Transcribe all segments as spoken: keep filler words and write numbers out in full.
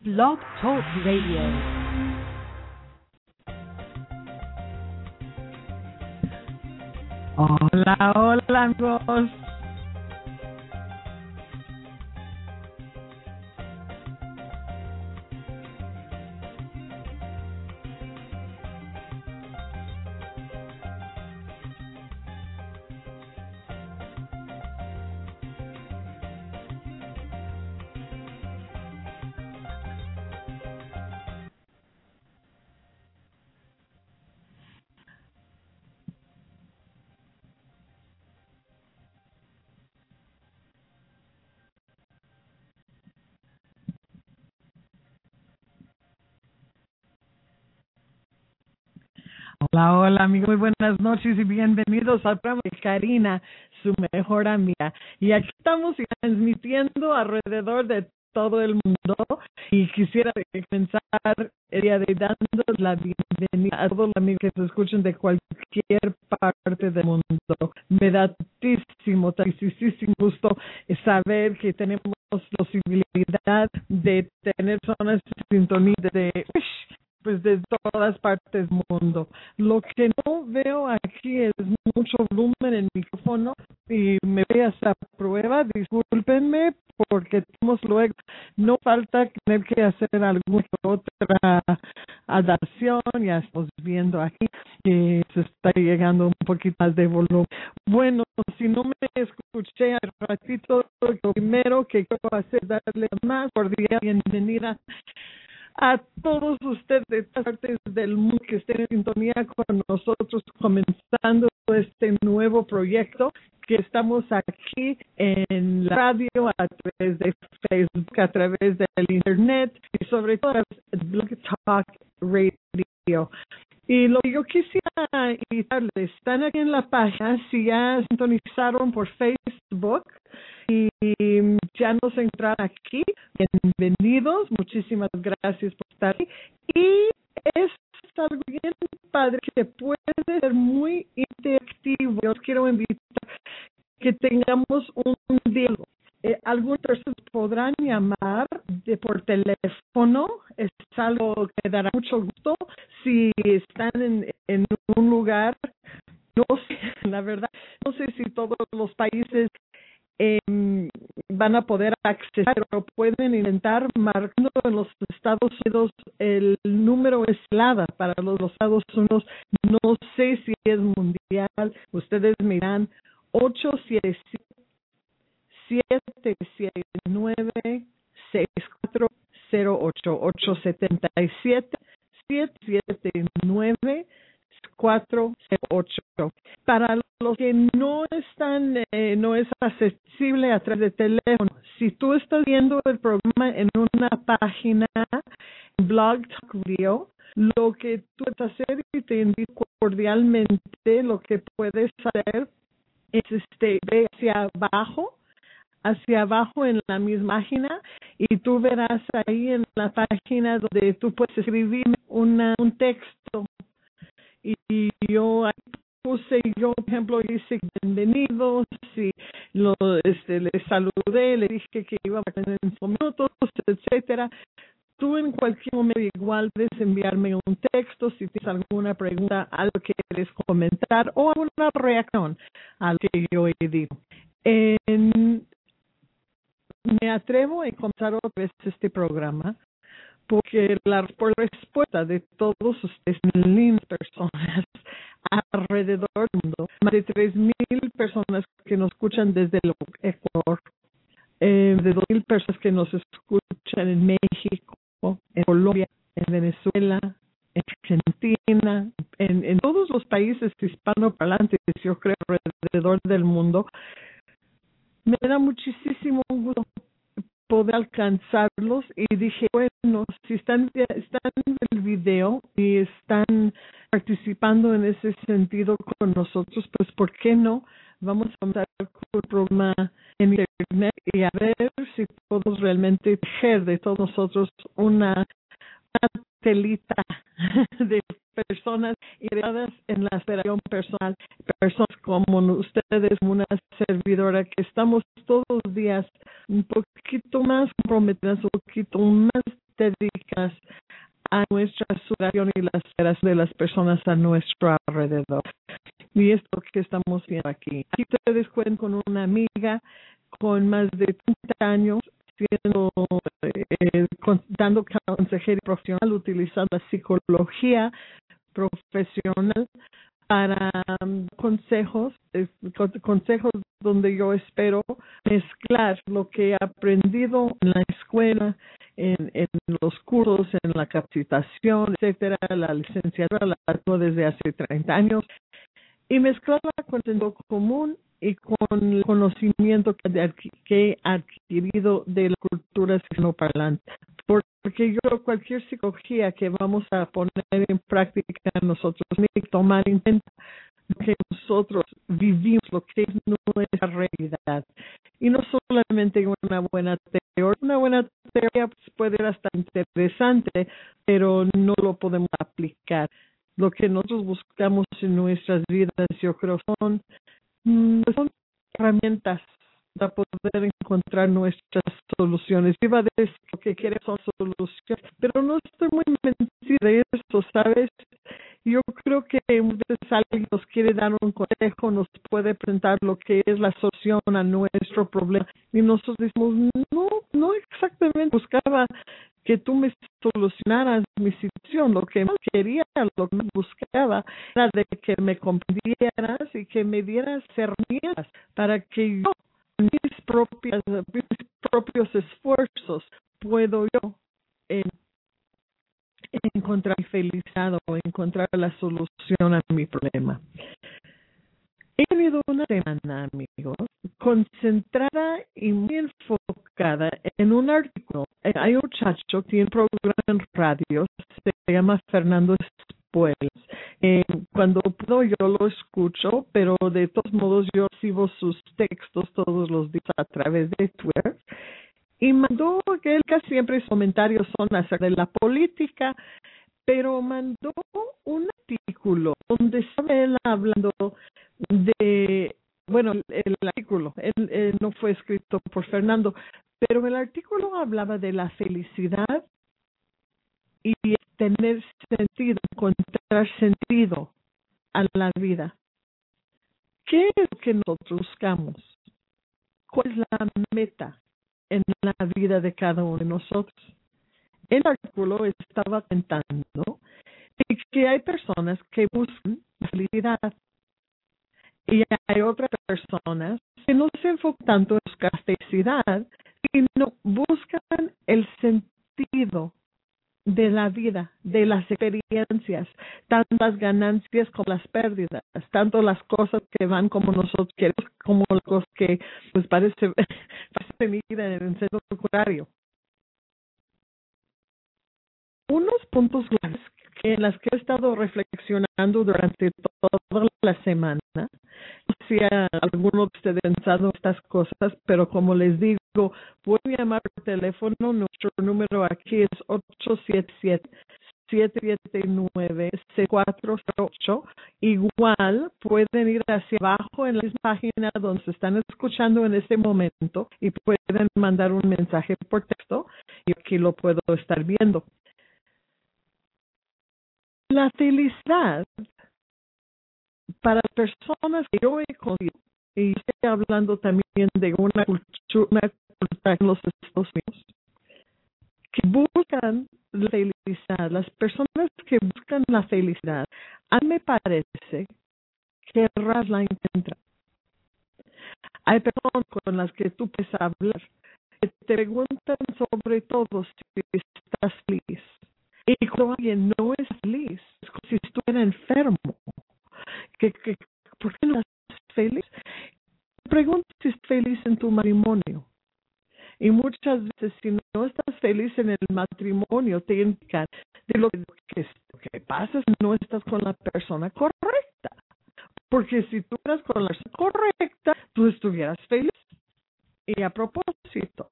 Blog Talk Radio. Hola, hola amigos. Hola, hola amigos, muy buenas noches y bienvenidos al programa de Karina, su mejor amiga. Y aquí estamos transmitiendo alrededor de todo el mundo y quisiera comenzar el día de dando la bienvenida a todos los amigos que se escuchan de cualquier parte del mundo. Me da tantísimo, tantísimo gusto saber que tenemos la posibilidad de tener personas en sintonía de... pues de todas partes del mundo. Lo que no veo aquí es mucho volumen en el micrófono y me voy a hacer prueba. Discúlpenme porque tenemos luego, no falta tener que hacer alguna otra adaptación. Ya estamos viendo aquí que se está llegando un poquito más de volumen. Bueno, si no me escuché al ratito, lo primero que quiero hacer es darle más cordial bienvenida a todos ustedes de todas partes del mundo que estén en sintonía con nosotros, comenzando este nuevo proyecto que estamos aquí en la radio, a través de Facebook, a través del internet y sobre todo el Blog Talk Radio. Y lo que yo quisiera invitarles, están aquí en la página, si ya sintonizaron por Facebook y ya nos entraron aquí, bienvenidos, muchísimas gracias por estar aquí. Y es algo bien padre que puede ser muy interactivo. Yo os quiero invitar que tengamos un diálogo. Eh, algunas personas podrán llamar de por teléfono, es algo que dará mucho gusto si están en, en un lugar, no sé, la verdad, no sé si todos los países eh, van a poder acceder, pero pueden intentar marcando en los Estados Unidos el número es helada para los, los Estados Unidos, no sé si es mundial, ustedes miran ocho siete siete siete nueve seis cuatro cero ocho ocho siete siete siete siete nueve cuatro cero ocho. Para los que no están, eh, no es accesible a través de teléfono, si tú estás viendo el programa en una página, Blog Talk Radio, lo que tú puedes hacer y te invito cordialmente, lo que puedes hacer es este, ve hacia abajo, hacia abajo en la misma página y tú verás ahí en la página donde tú puedes escribir una, un texto y yo ahí puse, yo por ejemplo dice bienvenidos y lo, este, le saludé, le dije que iba a tener cinco minutos, etcétera. Tú en cualquier momento igual puedes enviarme un texto si tienes alguna pregunta, algo que quieres comentar o alguna reacción a lo que yo he dicho. En, me atrevo a comenzar otra vez este programa porque la por respuesta de todos ustedes, mil personas alrededor del mundo, más de tres mil personas que nos escuchan desde el Ecuador, eh, de dos mil personas que nos escuchan en México, en Colombia, en Venezuela, en Argentina, en, en todos los países hispanoparlantes, yo creo, alrededor del mundo. Me da muchísimo gusto poder alcanzarlos y dije, bueno, si están, están en el video y están participando en ese sentido con nosotros, pues ¿por qué no? Vamos a comenzar con el programa en internet y a ver si podemos realmente tejer de todos nosotros una, una telita de personas ideadas en la aspiración personal, personas como ustedes, una servidora que estamos todos los días un poquito más comprometidas, un poquito más dedicadas a nuestra superación y las esferas de las personas a nuestro alrededor. Y esto que estamos viendo aquí. Aquí te descuento con una amiga con más de treinta años, siendo, eh, con, dando consejería profesional, utilizando la psicología profesional para um, consejos, eh, consejos donde yo espero mezclar lo que he aprendido en la escuela, en, en los cursos, en la capacitación, etcétera, la licenciatura la tengo desde hace treinta años, y mezclarla con el sentido común y con el conocimiento que, que he adquirido de la cultura hispanoparlante. Porque yo cualquier psicología que vamos a poner en práctica nosotros, tomar en cuenta lo que nosotros vivimos, lo que es nuestra realidad. Y no solamente una buena teoría, una buena teoría puede ser hasta interesante, pero no lo podemos aplicar. Lo que nosotros buscamos en nuestras vidas, yo creo, son, son herramientas para poder encontrar nuestras soluciones. Iba a decir lo que queremos son soluciones, pero no estoy muy convencida de eso, ¿sabes? Yo creo que muchas veces alguien nos quiere dar un consejo, nos puede presentar lo que es la solución a nuestro problema. Y nosotros decimos, no, no exactamente buscaba que tú me solucionaras mi situación. Lo que más quería, lo que más buscaba, era de que me comprendieras y que me dieras herramientas para que yo, mis propias, mis propios esfuerzos, puedo yo eh, encontrar felicidad o encontrar la solución a mi problema. He tenido una semana, amigos, concentrada y muy enfocada en un artículo. Hay un muchacho que tiene un programa en radio, se llama Fernando Espuelas. Eh, cuando puedo yo lo escucho, pero de todos modos yo recibo sus textos todos los días a través de Twitter. Y mandó que él casi siempre sus comentarios son acerca de la política, pero mandó un artículo donde estaba él hablando de, bueno, el, el artículo, él, él no fue escrito por Fernando, pero el artículo hablaba de la felicidad y tener sentido, encontrar sentido a la vida. ¿Qué es lo que nosotros buscamos? ¿Cuál es la meta en la vida de cada uno de nosotros? El artículo estaba contando que hay personas que buscan la felicidad y hay otras personas que no se enfocan tanto en buscar felicidad, sino buscan el sentido de la vida, de las experiencias, tanto las ganancias como las pérdidas, tanto las cosas que van como nosotros queremos, como las cosas que pues parece, parece ir en el sentido contrario. Unos puntos claves en las que he estado reflexionando durante toda la semana. No sé si alguno de ustedes ha pensado estas cosas, pero como les digo, pueden llamar por teléfono. Nuestro número aquí es ocho siete siete, siete siete nueve, seis cuatro cero ocho. Igual pueden ir hacia abajo en la misma página donde se están escuchando en este momento y pueden mandar un mensaje por texto y aquí lo puedo estar viendo. La felicidad para personas que yo he conocido, y estoy hablando también de una cultura, una cultura en los Estados Unidos, que buscan la felicidad, las personas que buscan la felicidad, a mí me parece que raras la encuentran. Hay personas con las que tú puedes hablar, que te preguntan sobre todo si estás feliz. Y cuando alguien no es feliz, es como si estuviera enfermo. ¿Qué, qué, ¿Por qué no estás feliz? Pregunta si estás feliz en tu matrimonio. Y muchas veces, si no estás feliz en el matrimonio, te indican de lo que, lo que pasa es que no estás con la persona correcta. Porque si tú eras con la persona correcta, tú estuvieras feliz. Y a propósito,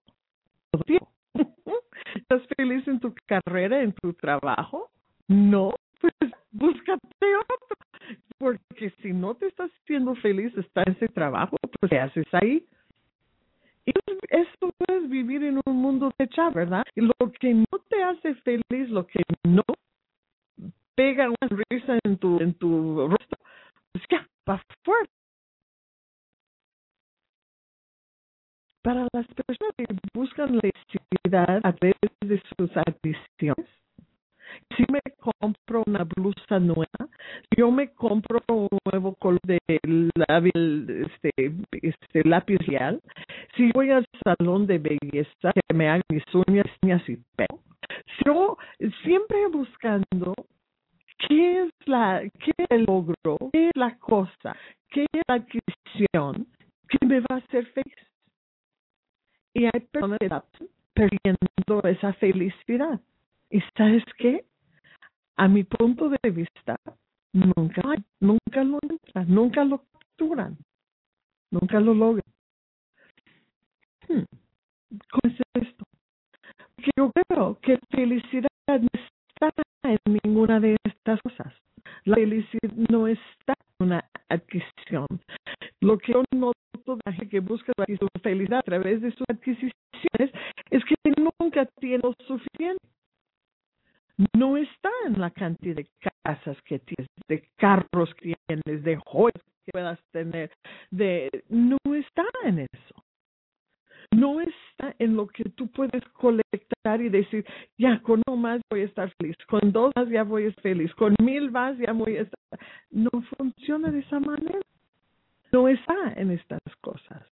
¿estás feliz en tu carrera, en tu trabajo? No, pues búscate otro. Porque si no te estás siendo feliz, está ese trabajo, pues ¿qué haces ahí? Y eso es vivir en un mundo de chat, ¿verdad? Y lo que no te hace feliz, lo que no pega una risa en tu, en tu rostro, pues ya, para afuera. Para las personas que buscan la felicidad a través de sus adicciones, si me compro una blusa nueva, yo me compro un nuevo color de labial, este, este lápiz labial, si voy al salón de belleza que me hagan mis uñas, uñas y pelo, yo siempre buscando qué es la, qué es el logro, qué es la cosa, qué es la adquisición que me va a hacer feliz. Y hay personas que están perdiendo esa felicidad. ¿Y sabes qué? A mi punto de vista, nunca hay, nunca lo encuentran, nunca lo capturan, nunca lo logran. Hmm. ¿Cómo es esto? Porque yo creo que felicidad no está en ninguna de estas cosas. La felicidad no está en una adquisición. Lo que yo noto de la gente que busca su felicidad a través de sus adquisiciones es que nunca tiene lo suficiente. No está en la cantidad de casas que tienes, de carros que tienes, de joyas que puedas tener, de no está en eso. No está en lo que tú puedes colectar y decir, ya con uno más voy a estar feliz, con dos más ya voy a estar feliz, con mil más ya voy a estar. No funciona de esa manera. No está en estas cosas.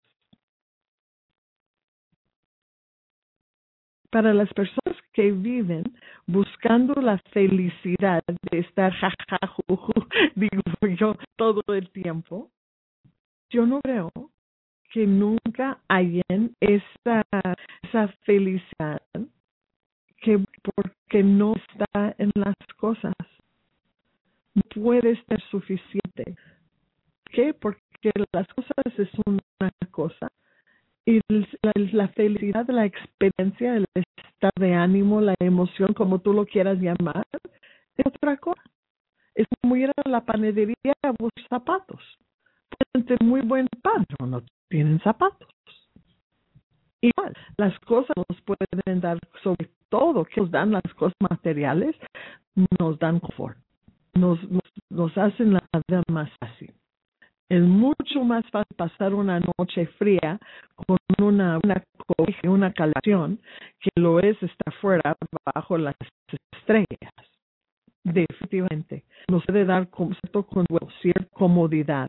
Para las personas que viven buscando la felicidad de estar jajajuju, digo yo, todo el tiempo, yo no creo que nunca hayan esa, esa felicidad que porque no está en las cosas. No puede ser suficiente. ¿Qué? Porque las cosas es una cosa y la, la felicidad, la experiencia, el estado de ánimo, la emoción, como tú lo quieras llamar, es otra cosa. Es como ir a la panadería a buscar zapatos. Pueden tener muy buen pan, pero no tienen zapatos. Igual, las cosas nos pueden dar, sobre todo que nos dan las cosas materiales, nos dan confort, nos, nos, nos hacen la vida más fácil. Es mucho más fácil pasar una noche fría con una, una cobija, una calefacción, que lo es estar fuera bajo las estrellas. Definitivamente. Nos puede dar cierto consuelo, cierta comodidad.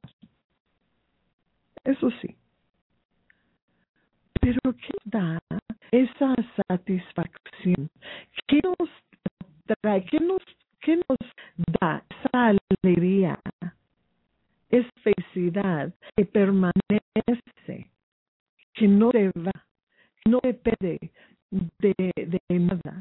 Eso sí. Pero ¿qué nos da esa satisfacción? ¿Qué nos trae? ¿Qué nos, qué nos da esa alegría? Es felicidad que permanece, que no se va, que no depende de, de nada.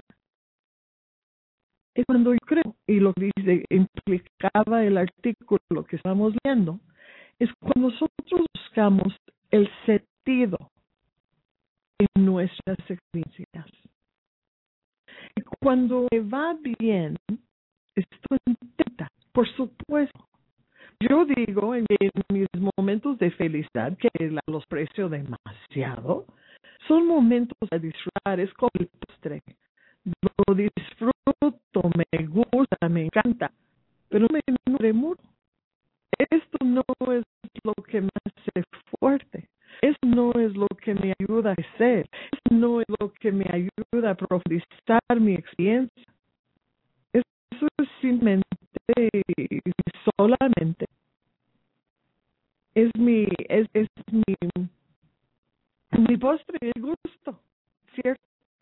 Es cuando yo creo, y lo que dice, implicaba el artículo que estamos viendo, es cuando nosotros buscamos el sentido en nuestras experiencias. Y cuando me va bien, estoy contenta, por supuesto. Yo digo en, en mis momentos de felicidad, que los precio demasiado, son momentos a disfrutar, es como el postre. Lo disfruto, me gusta, me encanta, pero me nutre mucho. Esto no es lo que me hace fuerte. Eso no es lo que me ayuda a crecer. Eso no es lo que me ayuda a profundizar mi experiencia. Eso es simplemente, solamente, es mi, es, es mi, mi postre, el gusto, ¿cierto?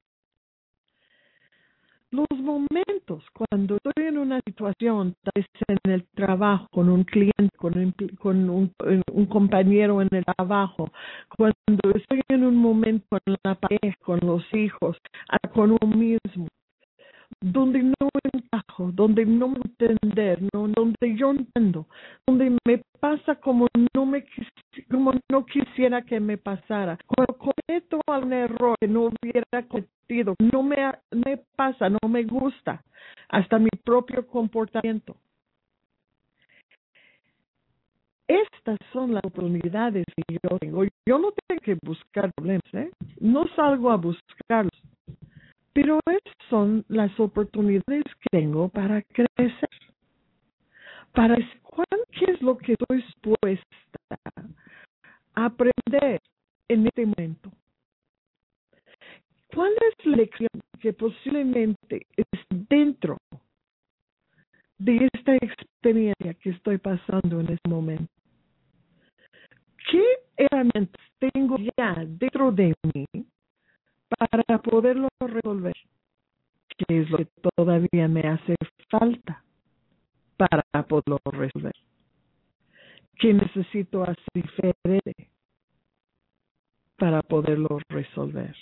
Los momentos cuando estoy en una situación, tal vez en el trabajo, con un cliente, con un, con un, un compañero en el trabajo, cuando estoy en un momento con la pareja, con los hijos, con uno mismo, donde no encajo, donde no me entender, no, donde yo entiendo, donde me pasa como no me como no quisiera que me pasara. Cuando cometo algún error que no hubiera cometido, no me, me pasa, no me gusta, hasta mi propio comportamiento. Estas son las oportunidades que yo tengo. Yo no tengo que buscar problemas, ¿eh? No salgo a buscarlos. Pero esas son las oportunidades que tengo para crecer. Para ¿cuál, ¿Qué es lo que estoy dispuesta a aprender en este momento? ¿Cuál es la lección que posiblemente es dentro de esta experiencia que estoy pasando en este momento? ¿Qué herramientas tengo ya dentro de mí para poderlo resolver? ¿Qué es lo que todavía me hace falta para poderlo resolver? ¿Qué necesito hacer diferente para poderlo resolver?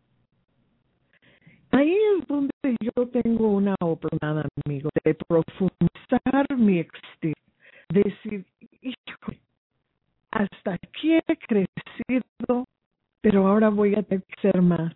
Ahí es donde yo tengo una oportunidad, amigo, de profundizar mi existir, decir, híjole, hasta aquí he crecido, pero ahora voy a tener que ser más.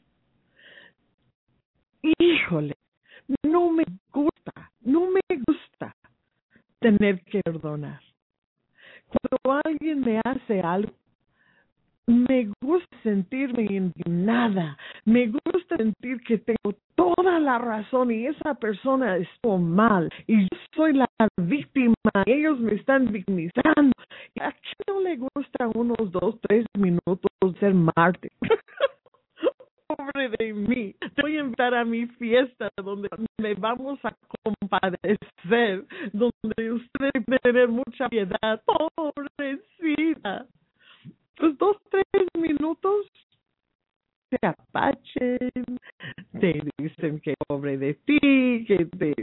Híjole, no me gusta, no me gusta tener que perdonar. Cuando alguien me hace algo, me gusta sentirme indignada, me gusta sentir que tengo toda la razón y esa persona estuvo mal y yo soy la víctima y ellos me están victimizando. ¿Y a quién no le gusta unos dos, tres minutos ser mártir? Pobre de mí. Te voy a invitar a mi fiesta donde me vamos a compadecer, donde ustedes deben tener mucha piedad. Pobrecita. Pues dos, tres minutos te apachen, te dicen que pobre de ti, que te...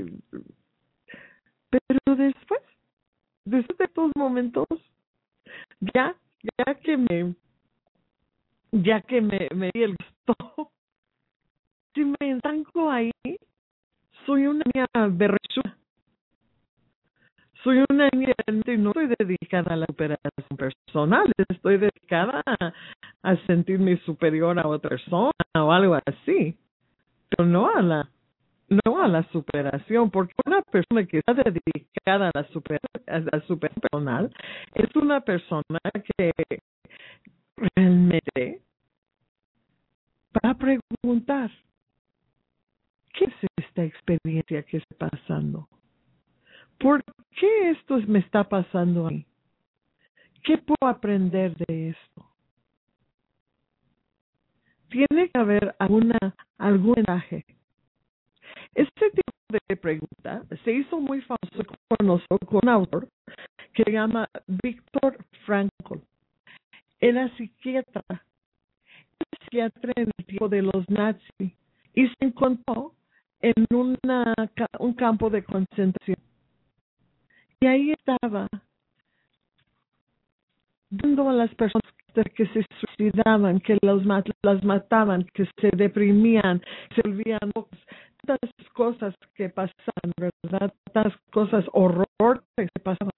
Pero después, después de estos momentos, ya, ya que me, ya que me, me di el gusto, si me estanco ahí, soy una niña berrechuda. Soy una niña y no estoy dedicada a la superación personal, estoy dedicada a, a sentirme superior a otra persona o algo así, pero no a la no a la superación, porque una persona que está dedicada a la, super, a la superación personal es una persona que realmente va a preguntar, ¿qué es esta experiencia que está pasando? ¿Por qué esto me está pasando a mí? ¿Qué puedo aprender de esto? Tiene que haber alguna, algún mensaje. Este tipo de pregunta se hizo muy famoso conocido con un autor que se llama Viktor Frankl. Era psiquiatra, era psiquiatra en el tiempo de los nazis y se encontró en una, un campo de concentración. Y ahí estaba dando a las personas que se suicidaban, que los mat las mataban, que se deprimían, se volvían locos, tantas cosas que pasaban, ¿verdad? Tantas cosas, horror que pasaban.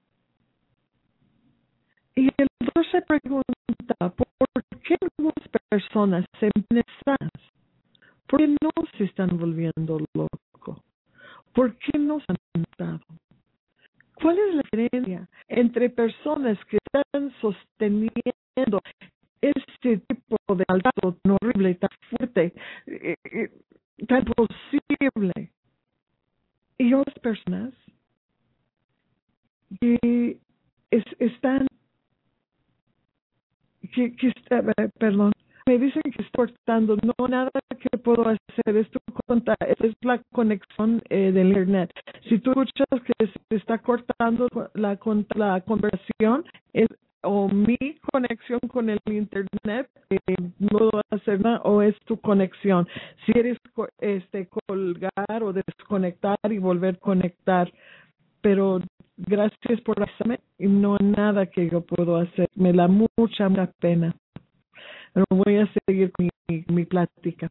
Y el doctor se pregunta, ¿por qué algunas personas se empiezan? ¿Por qué no se están volviendo locos? ¿Por qué no se han matado? ¿Cuál es la diferencia entre personas que están sosteniendo este tipo de maltrato tan horrible, tan fuerte, eh, eh, tan posible, y otras personas que es, están, que, que está, perdón, me dicen que está cortando, no nada que puedo hacer, esto es la conexión eh, del internet. Si tú escuchas que se está cortando la, la conversación, es o mi conexión con el internet, eh, no puedo hacer nada, o es tu conexión. Si quieres este, colgar o desconectar y volver a conectar, pero gracias por hacerme y no hay nada que yo puedo hacer. Me da mucha, mucha pena. Pero voy a seguir con mi, mi plática.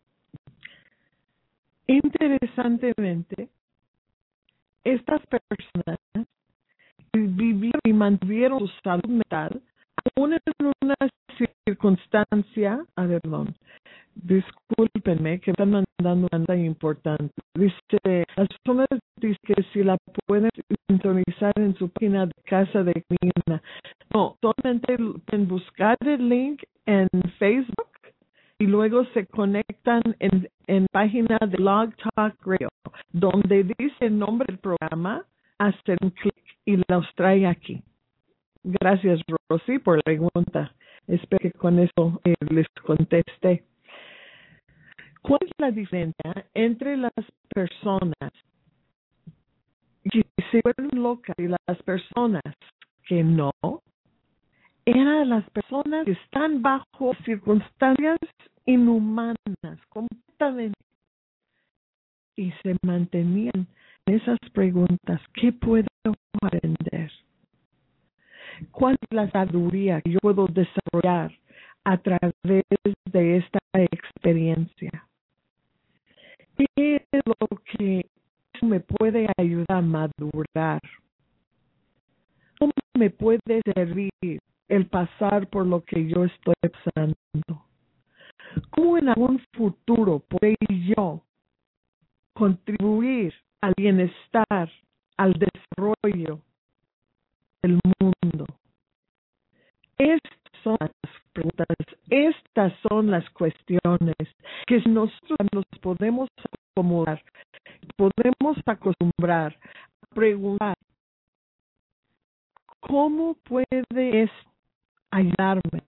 Interesantemente, estas personas vivieron y mantuvieron su salud mental aún en una circunstancia, a ver, perdón, discúlpenme que me están mandando una nota importante. Dice, las personas dicen que si la pueden, sintonizar en su página de Casa de Karina. No, solamente pueden buscar el link en Facebook y luego se conectan en, en página de Blog Talk Radio, donde dice el nombre del programa, hacen un clic y los trae aquí. Gracias, Rosy, por la pregunta. Espero que con eso eh, les conteste. ¿Cuál es la diferencia entre las personas que se vuelven locas y las personas que no? Eran las personas que están bajo circunstancias inhumanas, completamente, y se mantenían en esas preguntas. ¿Qué puedo aprender? ¿Cuál es la sabiduría que yo puedo desarrollar a través de esta experiencia? ¿Qué es lo que me puede ayudar a madurar? ¿Cómo me puede servir el pasar por lo que yo estoy pasando? ¿Cómo en algún futuro podré yo contribuir al bienestar, al desarrollo del mundo? Estas son las preguntas, estas son las cuestiones que si nosotros nos podemos acomodar, podemos acostumbrar a preguntar, ¿cómo puede esto ayudarme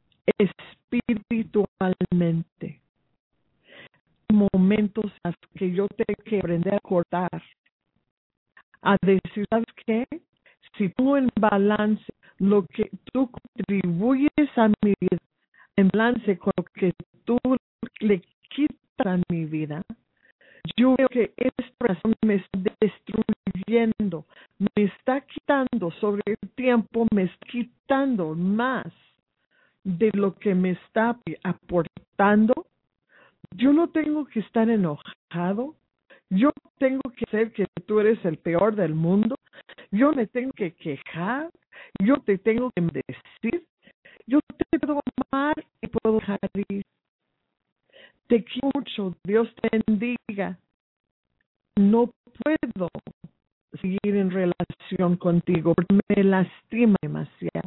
espiritualmente? Momentos en los que yo tengo que aprender a cortar, a decir, ¿sabes qué? Si tú en balance lo que tú contribuyes a mi vida, en balance con lo que tú le quitas a mi vida, yo veo que esta razón me está destruyendo, me está quitando sobre el tiempo, me está quitando más de lo que me está aportando. Yo no tengo que estar enojado, yo tengo que ser que tú eres el peor del mundo, yo me tengo que quejar, yo te tengo que decir, yo te puedo amar y puedo dejar ir. Te quiero mucho, Dios te bendiga. No puedo seguir en relación contigo porque me lastima demasiado.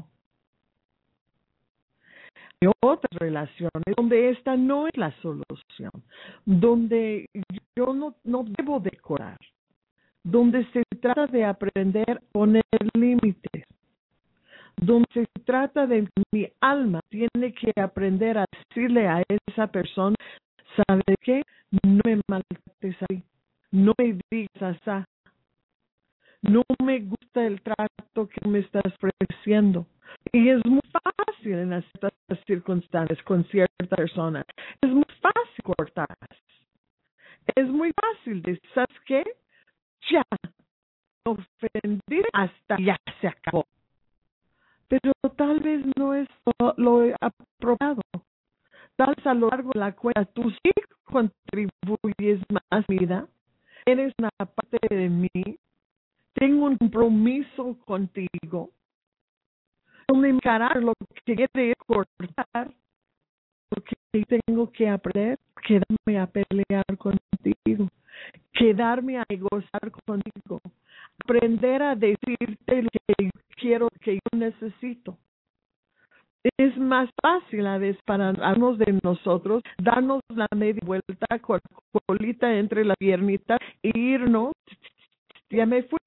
Hay otras relaciones donde esta no es la solución, donde yo no, no debo decorar, donde se trata de aprender a poner límites, donde se trata de que mi alma tiene que aprender a decirle a esa persona, ¿sabe qué? No me maltrates así, no me digas así, no me gusta el trato que me estás ofreciendo. Y es muy fácil en estas circunstancias con ciertas personas. Es muy fácil cortar. Es muy fácil decir, ¿sabes qué? Ya, ofendí hasta ya se acabó. Pero tal vez no es lo, lo apropiado. Tal vez a lo largo de la cuenta tú sí contribuyes más vida. Eres una parte de mí. Tengo un compromiso contigo. Donde encarar lo que quiere cortar, lo que tengo que aprender, quedarme a pelear contigo, quedarme a negociar contigo, aprender a decirte lo que quiero, que yo necesito. Es más fácil a veces para algunos de nosotros darnos la media vuelta con colita entre las piernitas e irnos. Ya me fui,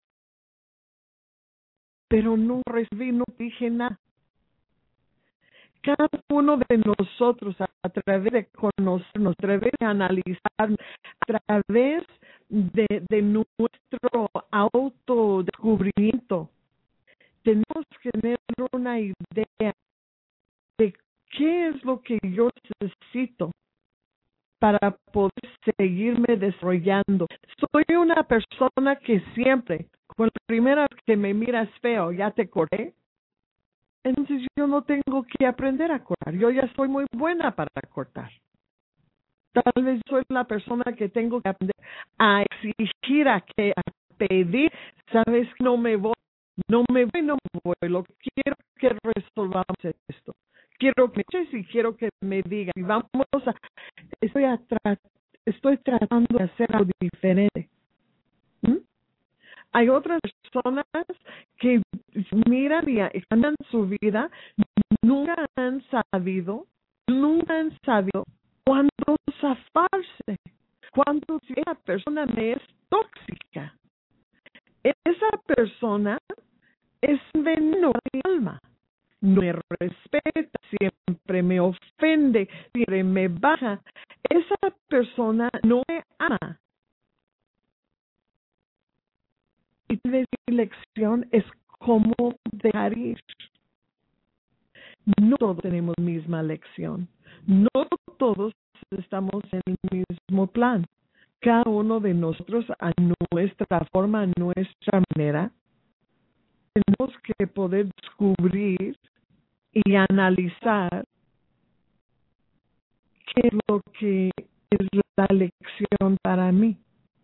pero no recibí, no dije nada. Cada uno de nosotros, a, a través de conocernos, a través de analizar, a través de, de nuestro autodescubrimiento, tenemos que tener una idea de qué es lo que yo necesito para poder seguirme desarrollando. Soy una persona que siempre, con la primera vez que me miras feo, ya te corté. Entonces yo no tengo que aprender a cortar. Yo ya soy muy buena para cortar. Tal vez soy la persona que tengo que aprender a exigir, a, que, a pedir. Sabes, no me voy, no me voy, no me voy. Lo que quiero que resolvamos esto. Quiero que me escuches y quiero que me digas. Y vamos a, estoy, a tra, estoy tratando de hacer algo diferente. ¿Mm? Hay otras personas que miran y cambian su vida, nunca han sabido, nunca han sabido cuándo zafarse, cuándo si esa persona me es tóxica. Esa persona es veneno de mi alma. No me respeta, siempre me ofende, siempre me baja. Esa persona no me ama. Y mi lección es cómo dejar ir. No todos tenemos la misma lección. No todos estamos en el mismo plan. Cada uno de nosotros, a nuestra forma, a nuestra manera, tenemos que poder descubrir y analizar qué es lo que es la lección para mí.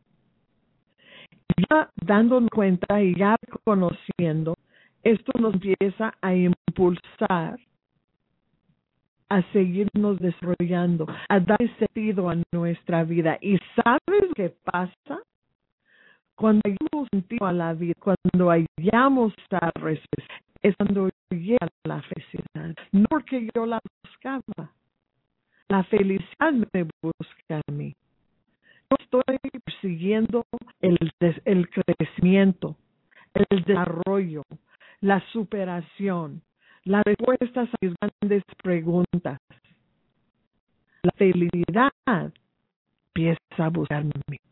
Ya dándonos cuenta y ya conociendo, esto nos empieza a impulsar a seguirnos desarrollando, a dar sentido a nuestra vida. ¿Y sabes qué pasa? Cuando hallamos sentido a la vida, cuando hallamos la respuesta, es cuando llega la felicidad. No porque yo la buscaba. La felicidad me busca a mí. Yo estoy persiguiendo el, des, el crecimiento, el desarrollo, la superación, las respuestas a mis grandes preguntas. La felicidad empieza a buscarme a mí.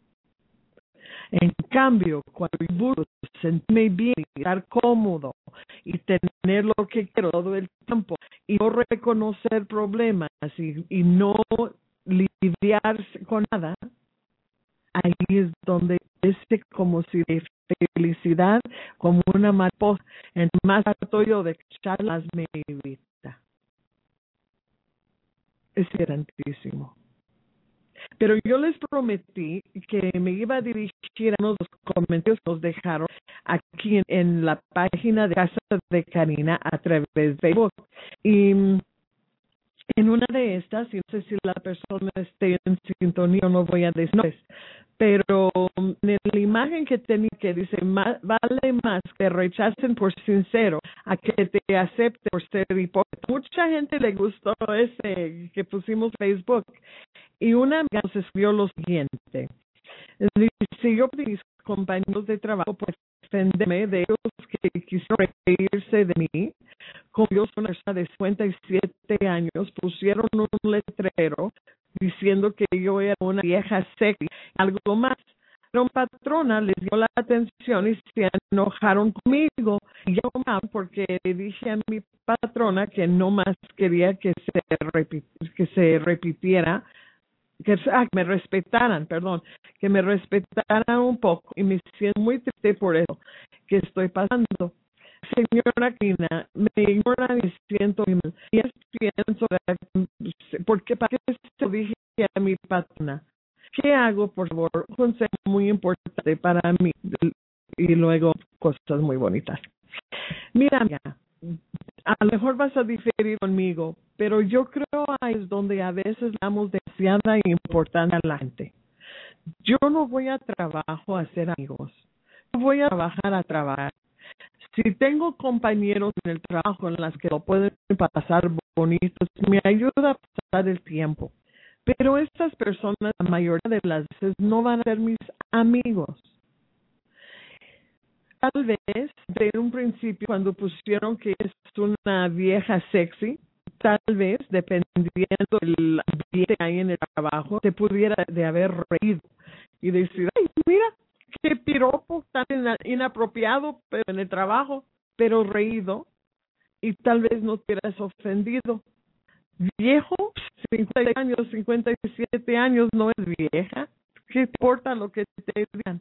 En cambio, cuando busco sentirme bien, estar cómodo y tener lo que quiero todo el tiempo y no reconocer problemas y, y no lidiarse con nada, ahí es donde es como si de felicidad, como una mariposa, en más harto yo de charlas me evita. Es grandísimo. Pero yo les prometí que me iba a dirigir a unos comentarios que nos dejaron aquí en, en la página de Casa de Karina a través de Facebook. Y en una de estas, y no sé si la persona esté en sintonía o no voy a decir, pero en la imagen que tenía que dice, vale más que rechacen por sincero a que te acepte por ser hipócrita. Mucha gente le gustó ese que pusimos en Facebook. Y una amiga nos escribió lo siguiente. Dice, yo pedí a mis compañeros de trabajo por defenderme de ellos que quisieron reírse de mí. Como yo soy una persona de cincuenta y siete años, pusieron un letrero diciendo que yo era una vieja sexy, algo más. Pero mi patrona les dio la atención y se enojaron conmigo. Y yo porque le dije a mi patrona que no más quería que se, repit que se repitiera, que ah, me respetaran, perdón, que me respetaran un poco. Y me siento muy triste por eso que estoy pasando. Señora Karina, me ignoran y siento muy mal. Y es pienso, porque para qué se lo dije a mi patrona. ¿Qué hago, por favor? Un consejo muy importante para mí. Y luego cosas muy bonitas. Mira, amiga, a lo mejor vas a diferir conmigo, pero yo creo ahí es donde a veces damos demasiada importancia a la gente. Yo no voy a trabajo a hacer amigos. Yo voy a trabajar a trabajar. Si tengo compañeros en el trabajo en las que lo pueden pasar bonitos, me ayuda a pasar el tiempo. Pero estas personas, la mayoría de las veces, no van a ser mis amigos. Tal vez, de un principio, cuando pusieron que es una vieja sexy, tal vez, dependiendo del ambiente que hay en el trabajo, te pudiera de haber reído y decir, ay, mira, qué piropo tan inapropiado pero en el trabajo, pero reído, y tal vez no te hubieras ofendido. Viejo, cincuenta años, cincuenta y siete años, no es vieja. ¿Qué importa lo que te digan?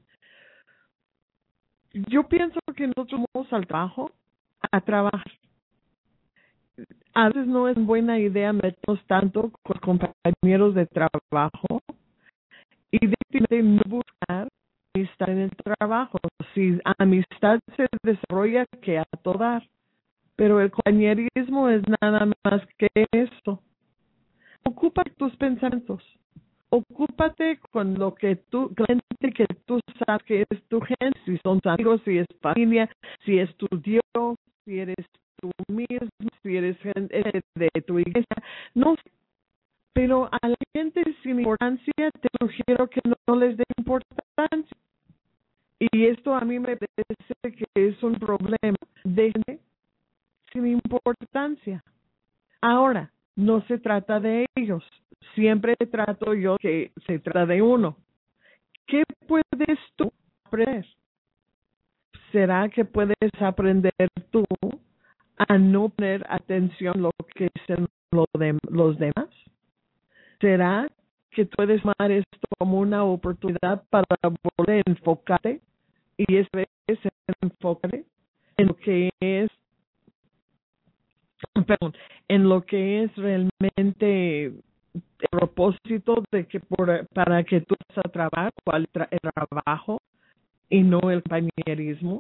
Yo pienso que nosotros vamos al trabajo a trabajar. A veces no es buena idea meternos tanto con compañeros de trabajo y de no buscar amistad en el trabajo. Si amistad se desarrolla que a todo dar, pero el compañerismo es nada más que eso. Ocupa tus pensamientos, Ocúpate con lo que tú, con la gente que tú sabes que es tu gente, si son tus amigos, si es familia, si es tu Dios, si eres tú mismo, si eres gente de tu iglesia, no sé. Pero a la gente sin importancia te sugiero que no, no les dé importancia. Y esto a mí me parece que es un problema de gente sin importancia. Ahora, no se trata de ellos. Siempre trato yo que se trata de uno. ¿Qué puedes tú aprender? ¿Será que puedes aprender tú a no poner atención a lo que dicen lo de, los demás? ¿Será que tú puedes tomar esto como una oportunidad para volver a enfocarte y esta vez enfocarte en lo que es, perdón, en lo que es realmente el propósito de que por, para que tú vas a trabajar, cuál tra el trabajo y no el compañerismo?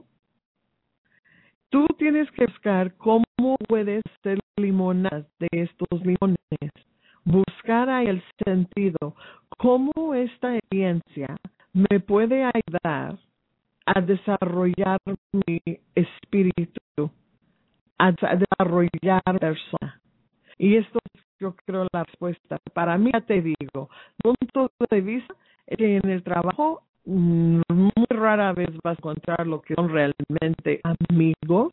Tú tienes que buscar cómo puedes hacer limonadas de estos limones. Buscar ahí el sentido, cómo esta experiencia me puede ayudar a desarrollar mi espíritu, a desarrollar persona. Y esto es, yo creo, la respuesta. Para mí, ya te digo, punto de vista es que en el trabajo muy rara vez vas a encontrar lo que son realmente amigos.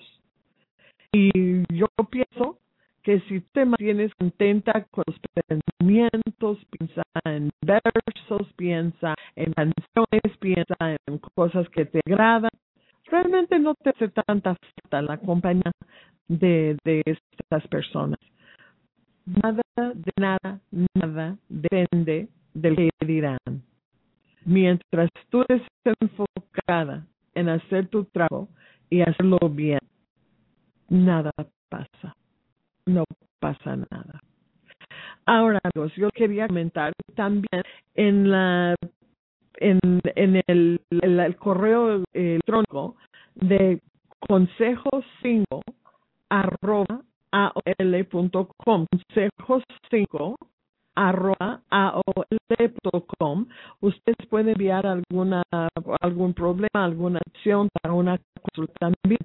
Y yo pienso que si te mantienes contenta con los pensamientos, piensa en versos, piensa en canciones, piensa en cosas que te agradan, realmente no te hace tanta falta la compañía de, de estas personas. Nada, de nada, nada depende del que dirán. Mientras tú estés enfocada en hacer tu trabajo y hacerlo bien, nada pasa. No pasa nada. Ahora, amigos, yo quería comentar también en la en, en el, el, el correo electrónico de consejos cinco arroba aol punto com, consejos cinco arroba aol punto com. Ustedes pueden enviar alguna algún problema, alguna acción para una consulta también.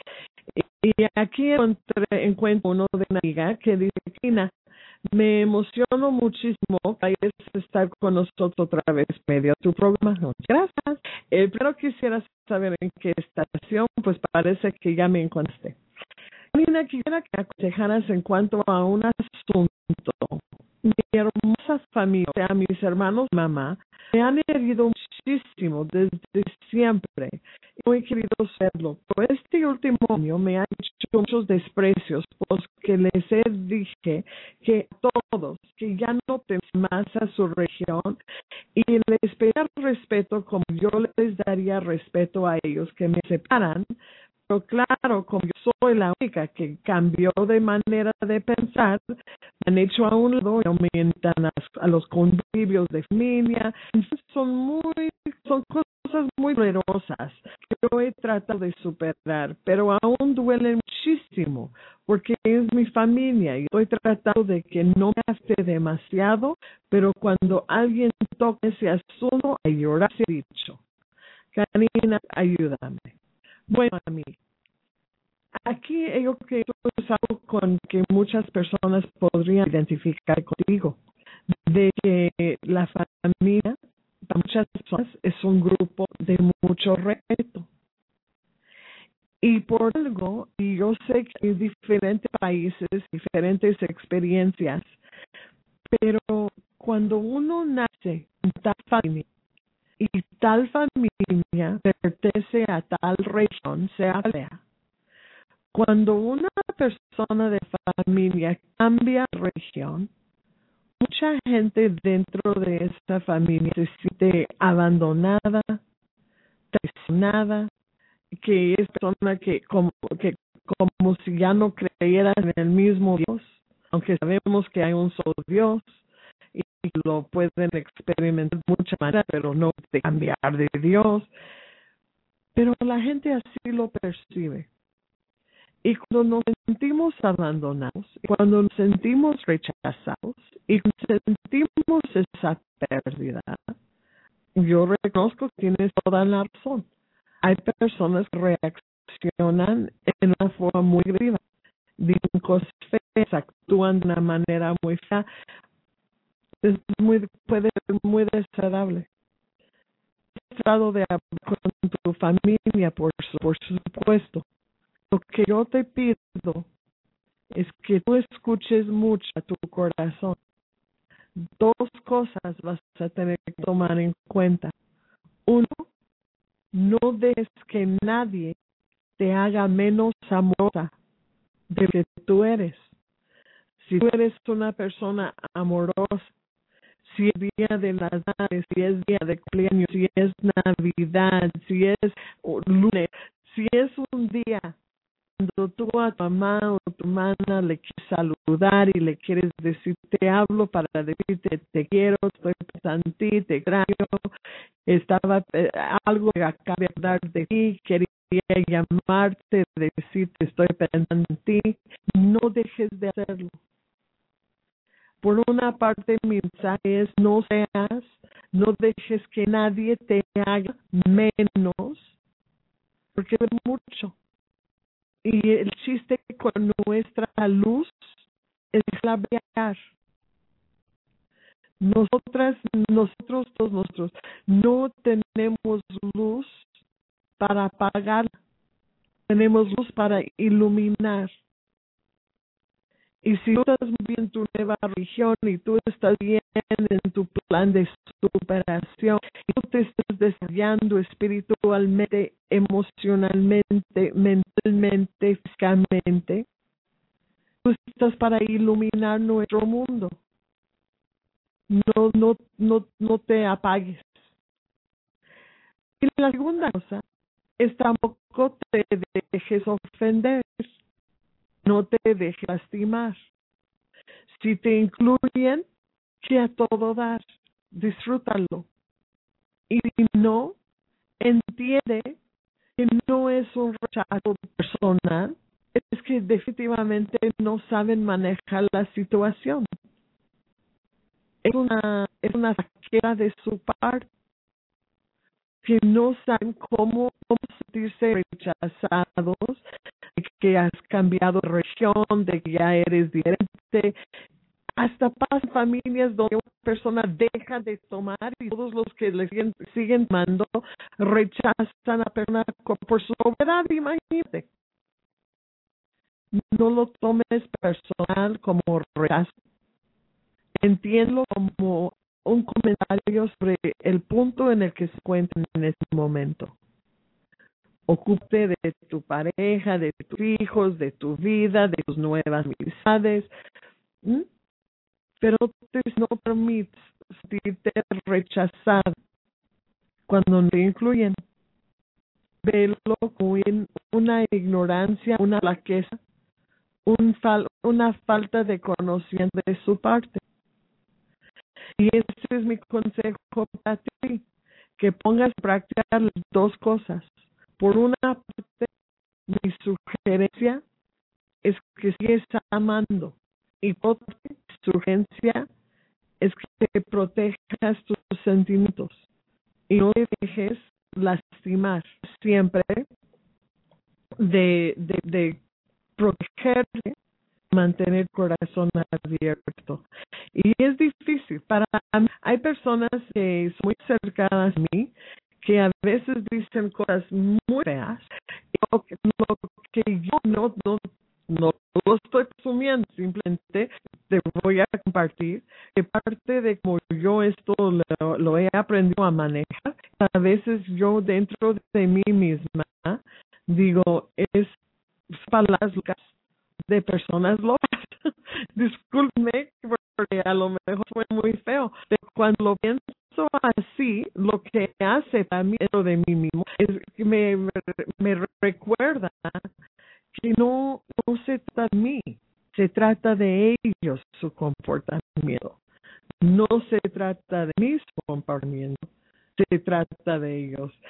Y aquí encontré, encuentro uno de una amiga que dice, Kina, me emociono muchísimo que estar con nosotros otra vez medio tu programa. Muchas gracias. Eh, pero quisiera saber en qué estación, pues parece que ya me encontré. Kina, quisiera que aconsejaras en cuanto a un asunto. Mi hermosa familia, o sea, mis hermanos y mamá, me han herido muchísimo desde siempre. No he querido serlo. Pero este último año me han hecho muchos desprecios porque les he dije que a todos, que ya no temen más a su región y les pedí respeto como yo les daría respeto a ellos que me separan. Pero claro, como yo soy la única que cambió de manera de pensar, me han hecho a un lado y aumentan a, a los convivios de familia. Son muy, son cosas muy dolorosas que yo he tratado de superar, pero aún duelen muchísimo porque es mi familia y estoy tratando de que no me afecte demasiado, pero cuando alguien toque ese asunto, a llorar se ha dicho. Karina, ayúdame. Bueno, a mí, aquí yo creo que esto es algo con que muchas personas podrían identificar contigo, de que la familia, para muchas personas, es un grupo de mucho respeto. Y por algo, y yo sé que hay diferentes países, diferentes experiencias, pero cuando uno nace en tal familia, y tal familia pertenece a tal región, sea sea. Cuando una persona de familia cambia de región, mucha gente dentro de esta familia se siente abandonada, traicionada, que es persona que como, que como si ya no creyeran en el mismo Dios, aunque sabemos que hay un solo Dios, y lo pueden experimentar de muchas maneras, pero no de cambiar de Dios. Pero la gente así lo percibe. Y cuando nos sentimos abandonados, y cuando nos sentimos rechazados, y cuando sentimos esa pérdida, yo reconozco que tienes toda la razón. Hay personas que reaccionan en una forma muy agresiva, dicen cosas feas, actúan de una manera muy fea. Es muy, puede ser muy desagradable. He tratado de hablar con tu familia, por, por supuesto. Lo que yo te pido es que tú escuches mucho a tu corazón. Dos cosas vas a tener que tomar en cuenta. Uno, no dejes que nadie te haga menos amorosa de lo que tú eres. Si tú eres una persona amorosa, si es día de las madres, si es día de cumpleaños, si es Navidad, si es lunes, si es un día cuando tú a tu mamá o tu hermana le quieres saludar y le quieres decir te hablo para decirte te quiero, estoy pensando en ti, te extraño, estaba eh, algo que acabo de hablar de ti, quería llamarte, decirte estoy pensando en ti, no dejes de hacerlo. Por una parte, mi mensaje es no seas, no dejes que nadie te haga menos, porque es mucho. Y el chiste con nuestra luz es la brillar. Nosotras, nosotros, todos nosotros, no tenemos luz para apagar, tenemos luz para iluminar. Y si tú estás bien en tu nueva religión y tú estás bien en tu plan de superación, y tú te estás desarrollando espiritualmente, emocionalmente, mentalmente, físicamente, tú estás para iluminar nuestro mundo. No, no, no, no te apagues. Y la segunda cosa es tampoco te dejes ofender, no te dejes lastimar. Si te incluyen, que a todo dar, disfrútalo. Y si no, entiende que no es un rechazo personal, es que definitivamente no saben manejar la situación. Es una, es una saquera de su parte, que no saben cómo, cómo sentirse rechazados, de que has cambiado de región, de que ya eres diferente. Hasta pasan familias donde una persona deja de tomar y todos los que le siguen, siguen tomando rechazan a la persona por su sobriedad. Imagínate. No lo tomes personal como rechazo. Entiendo como un comentario sobre el punto en el que se encuentran en este momento. Ocúpate de tu pareja, de tus hijos, de tu vida, de tus nuevas amistades. ¿Mm? Pero no permites sentirte rechazado cuando no te incluyen. Velo como una ignorancia, una flaqueza, un fal una falta de conocimiento de su parte. Y ese es mi consejo para ti, que pongas en práctica las dos cosas. Por una parte, mi sugerencia es que sigues amando. Y por otra parte, mi sugerencia es que te protejas tus sentimientos y no te dejes lastimar. Siempre de, de, de protegerte, mantener el corazón abierto. Y es difícil. Para mí, hay personas que son muy cercanas a mí que a veces dicen cosas muy feas. Lo que, lo que yo no, no, no lo estoy presumiendo, simplemente te voy a compartir que parte de cómo yo esto lo, lo he aprendido a manejar. A veces yo dentro de mí misma digo, es palabras locas de personas locas. Discúlpeme porque a lo mejor fue muy feo, pero cuando lo pienso así, lo que hace para mí dentro de mí mismo es que me, me, me recuerda que no, no se trata de mí, se trata de ellos, su comportamiento. No se trata de mi comportamiento, se trata de ellos.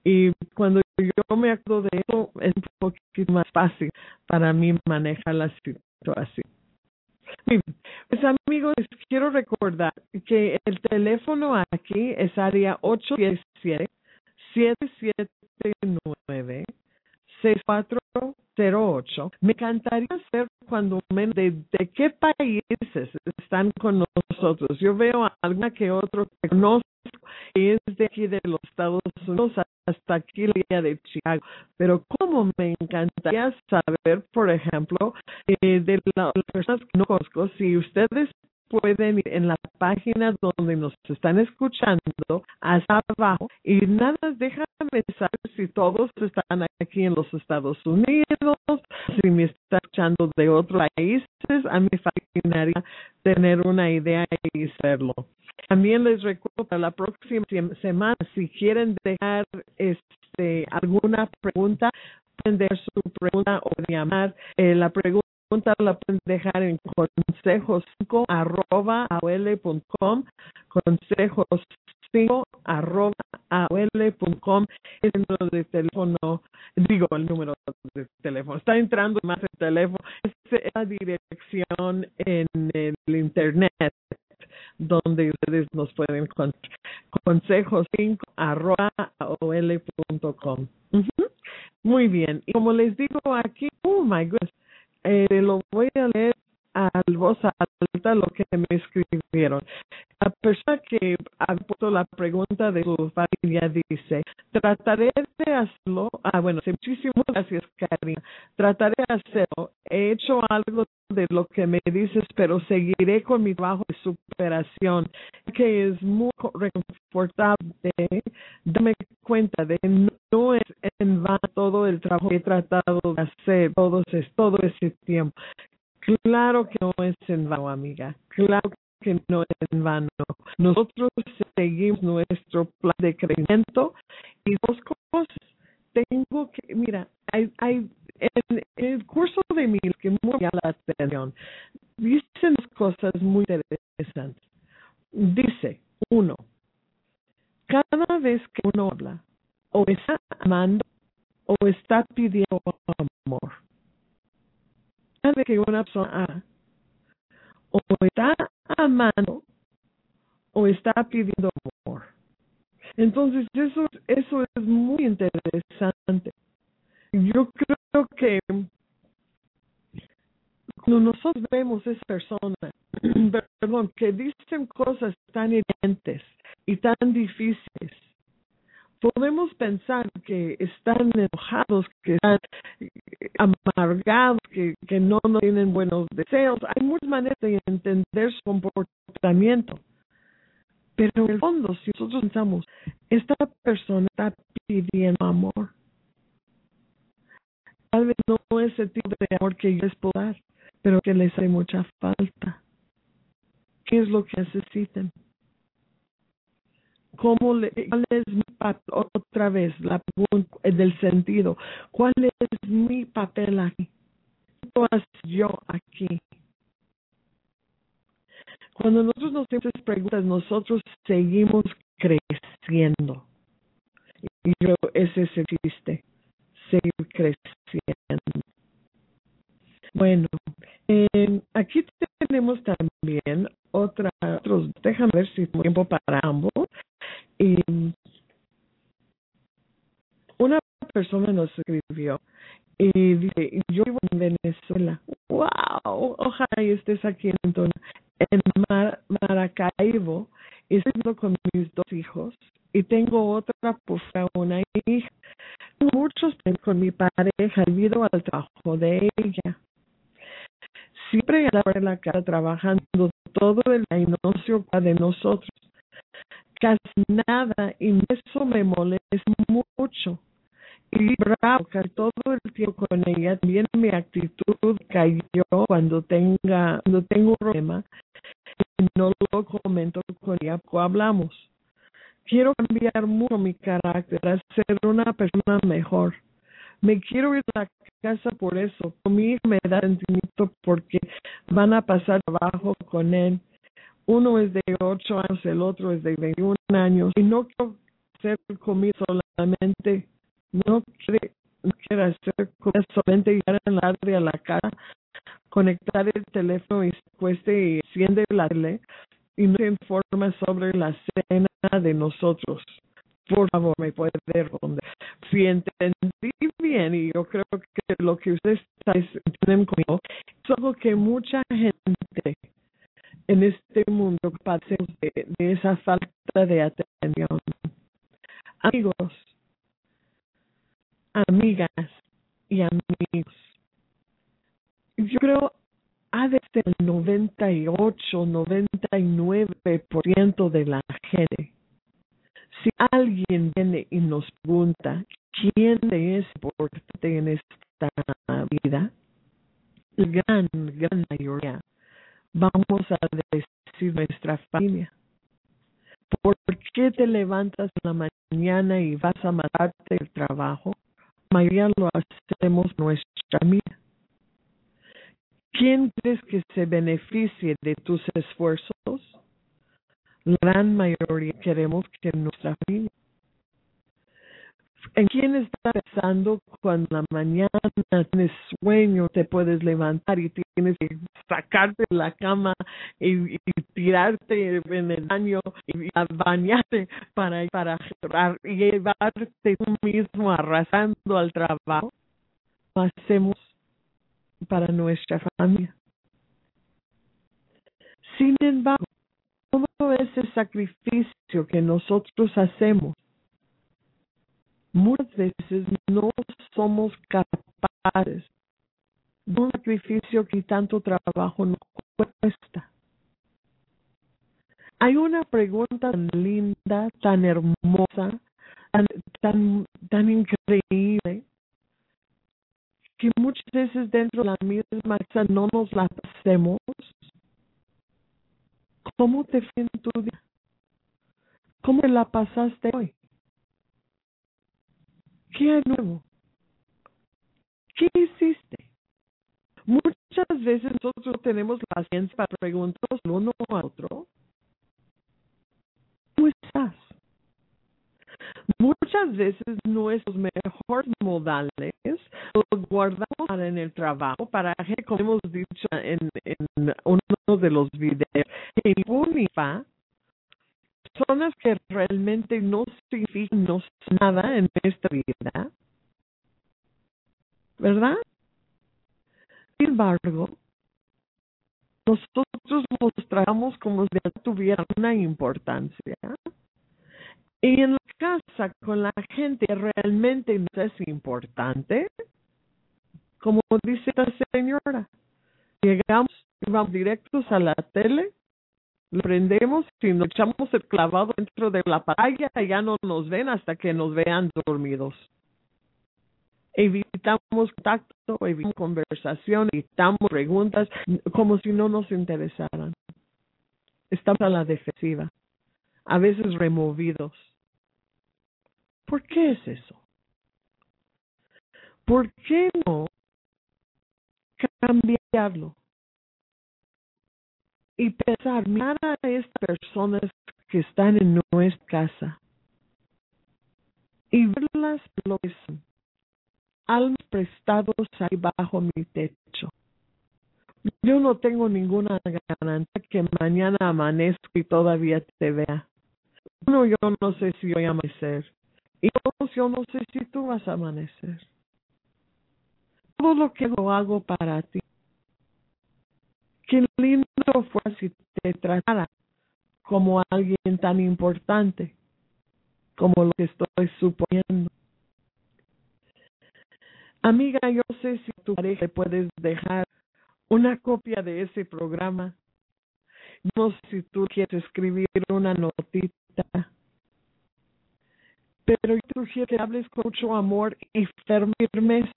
Y cuando yo me acuerdo de eso, es un poquito más fácil para mí manejar la situación. Muy bien. Pues amigos, les quiero recordar que el teléfono aquí es área ocho uno siete, siete siete nueve, seis cuatro cero ocho. Me encantaría saber cuando menos de, de qué países están con nosotros. Yo veo a alguna que otro que conozco que es de aquí de los Estados Unidos hasta aquí la área de Chicago. Pero como me encantaría saber, por ejemplo, eh, de la- las personas que no conozco, si ustedes pueden ir en la página donde nos están escuchando hasta abajo y nada, déjame saber si todos están aquí en los Estados Unidos, si me están escuchando de otros países. A mí me fascinaría tener una idea y saberlo. También les recuerdo para la próxima semana, si quieren dejar este alguna pregunta, pueden dejar su pregunta o llamar. Eh, la pregunta la pueden dejar en consejos cinco arroba a o l punto com, consejos cinco arroba a o l punto com, es el número de teléfono, digo el número de teléfono, está entrando más el teléfono, es la dirección en el internet donde ustedes nos pueden encontrar. consejos cinco arroba a o l punto com. Uh-huh. Muy bien. Y como les digo aquí, oh my goodness, eh, lo voy a leer a voz alta lo que me escribieron. La persona que ha puesto la pregunta de su familia dice, trataré de hacerlo, ah bueno, sí, muchísimas gracias Karina, trataré de hacerlo, he hecho algo de lo que me dices, pero seguiré con mi trabajo de superación, que es muy reconfortable darme cuenta de que no es en vano todo el trabajo que he tratado de hacer todo ese, todo ese tiempo. Claro que no es en vano, amiga. Claro que no es en vano. Nosotros seguimos nuestro plan de crecimiento y dos cosas. Tengo que, mira, hay, hay en, en el curso de mil que me llama la atención, dicen dos cosas muy interesantes. Dice, uno, cada vez que uno habla, o está amando o está pidiendo amor. Cada vez que una persona habla, o está amando o está pidiendo amor. Entonces, eso, eso es muy interesante. Yo creo que cuando nosotros vemos a esa persona, perdón, que dicen cosas tan hirientes y tan difíciles, podemos pensar que están enojados, que están amargados, que, que no, no tienen buenos deseos. Hay muchas maneras de entender su comportamiento. Pero en el fondo, si nosotros pensamos, esta persona está pidiendo amor, tal vez no es el tipo de amor que ellos puedo dar, pero que les hace mucha falta. ¿Qué es lo que necesitan? ¿Cómo le, ¿Cuál es mi papel? Otra vez, la pregunta del sentido. ¿Cuál es mi papel aquí? ¿Qué puedo hacer yo aquí? Cuando nosotros nos hacemos esas preguntas, nosotros seguimos creciendo. Y yo, ese es el chiste, seguir creciendo. Bueno, eh, aquí tenemos también otra, otros, déjame ver si tengo tiempo para ambos. Y una persona nos escribió y dice, yo vivo en Venezuela. ¡Wow! Ojalá y estés aquí en, en Mar Maracaibo. Estoy viviendo con mis dos hijos y tengo otra, pues, una hija. Tengo muchos problemas con mi pareja debido al trabajo de ella. Siempre andaba en la cara trabajando todo el día y no se ocupa de nosotros. Casi nada, y eso me molesta mucho. Y bravo, casi todo el tiempo con ella. También mi actitud cayó cuando tenga, cuando tengo un problema y no lo comento con ella, poco hablamos. Quiero cambiar mucho mi carácter para ser una persona mejor. Me quiero ir a la casa por eso. Mi hija me da sentimiento porque van a pasar trabajo con él. Uno es de ocho años, el otro es de veintiún años. Y no quiero hacer comida solamente, no quiere, no quiere hacer comida solamente, llegar en la tarde a la casa, conectar el teléfono y se cueste y enciende la tele y no se informa sobre la cena de nosotros. Por favor, me puede responder. Si entendí bien, y yo creo que lo que ustedes entienden conmigo, es algo que mucha gente en este mundo padecemos de, de esa falta de atención. Amigos, amigas y amigos, yo creo ha de ser el noventa y ocho, noventa y nueve por ciento de la gente. Si alguien viene y nos pregunta quién es importante en esta vida, la gran, gran mayoría vamos a decir nuestra familia. ¿Por qué te levantas en la mañana y vas a matarte el trabajo? La mayoría lo hacemos nuestra familia. ¿Quién crees que se beneficie de tus esfuerzos? La gran mayoría queremos que nuestra familia. ¿En quién estás pensando cuando en la mañana tienes sueño, te puedes levantar y tienes que sacarte de la cama y, y tirarte en el baño y a bañarte para, para llevarte tú mismo arrasando al trabajo? Lo hacemos para nuestra familia. Sin embargo, todo ese sacrificio que nosotros hacemos, muchas veces no somos capaces de un sacrificio que tanto trabajo nos cuesta. Hay una pregunta tan linda, tan hermosa, tan, tan, tan increíble, que muchas veces dentro de la misma casa no nos la hacemos. ¿Cómo te fue en tu día? ¿Cómo te la pasaste hoy? ¿Qué hay nuevo? ¿Qué hiciste? Muchas veces nosotros tenemos la paciencia para preguntarnos uno a otro. ¿Cómo estás? Muchas veces nuestros mejores modales los guardamos para en el trabajo, para que, como hemos dicho en, en uno de los videos, que unifa personas que realmente no significan no son nada en esta vida, ¿verdad? Sin embargo, nosotros nos tratamos como si tuvieran una importancia. Y en la casa, con la gente que realmente no es importante, como dice la señora, llegamos y vamos directos a la tele, lo prendemos y nos echamos el clavado dentro de la pantalla y ya no nos ven hasta que nos vean dormidos. Evitamos contacto, evitamos conversación, evitamos preguntas como si no nos interesaran. Estamos a la defensiva, a veces removidos. ¿Por qué es eso? ¿Por qué no cambiarlo? Y pensar, mirar a estas personas que están en nuestra casa y verlas lo que son, almas prestados ahí bajo mi techo. Yo no tengo ninguna garantía que mañana amanezca y todavía te vea. Uno, yo no sé si voy a amanecer. Y dos, yo no sé si tú vas a amanecer. Todo lo que hago, hago para ti. Qué lindo fuera si te tratara como alguien tan importante como lo que estoy suponiendo. Amiga, yo sé si tu pareja puedes dejar una copia de ese programa. No sé si tú quieres escribir una notita. Pero yo te sugiero que hables con mucho amor y firmeza.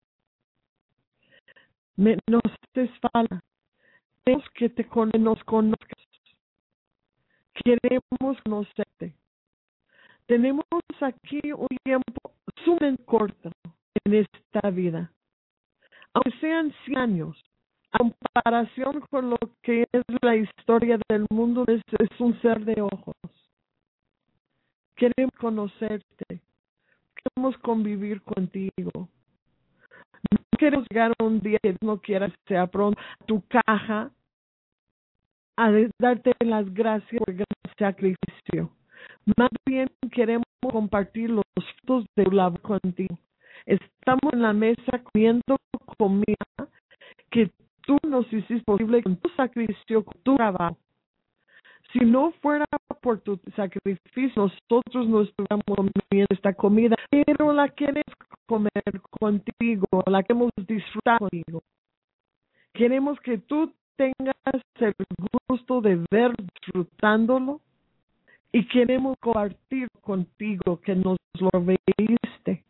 Me, nos haces falta. Queremos que te con, nos conozcas. Queremos conocerte. Tenemos aquí un tiempo sumamente corto en esta vida. Aunque sean cien años, a comparación con lo que es la historia del mundo, es, es un ser de ojos. Queremos conocerte. Queremos convivir contigo. No queremos llegar a un día que no quieras que sea pronto a tu caja a darte las gracias por el gran sacrificio. Más bien queremos compartir los frutos de tu labor contigo. Estamos en la mesa comiendo comida que tú nos hiciste posible con tu sacrificio, con tu trabajo. Si no fuera por tu sacrificio, nosotros no estuviéramos comiendo esta comida, pero la queremos comer contigo, la queremos disfrutar contigo. Queremos que tú tengas el gusto de ver disfrutándolo y queremos compartir contigo que nos lo veiste.